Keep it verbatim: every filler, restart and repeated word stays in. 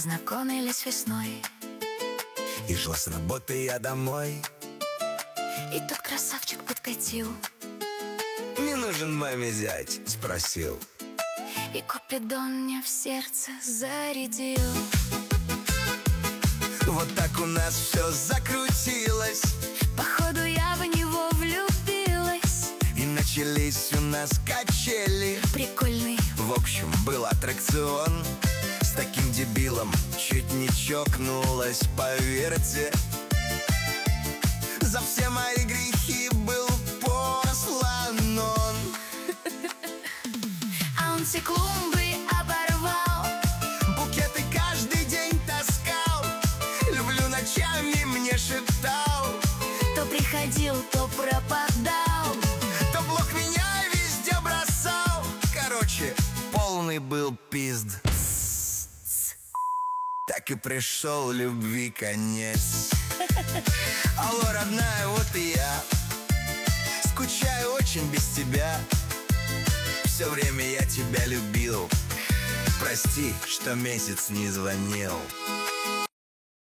Познакомились весной, и шла с работы я домой. и тут красавчик подкатил Не нужен маме зять, спросил. и купидон мне в сердце зарядил. Вот так у нас все закрутилось, Походу я в него влюбилась. и начались у нас качели. Прикольный, В общем, был аттракцион. С таким дебилом чуть не чокнулась, поверьте. За все мои грехи был послан он. а он все клумбы оборвал. Букеты каждый день таскал, люблю ночами мне шептал. То приходил, то пропадал. То блок меня везде бросал. Короче, полный был пизд. Так и пришел любви конец. Алло, родная, вот и я. Скучаю очень без тебя. Все время я тебя любил. Прости, что месяц не звонил.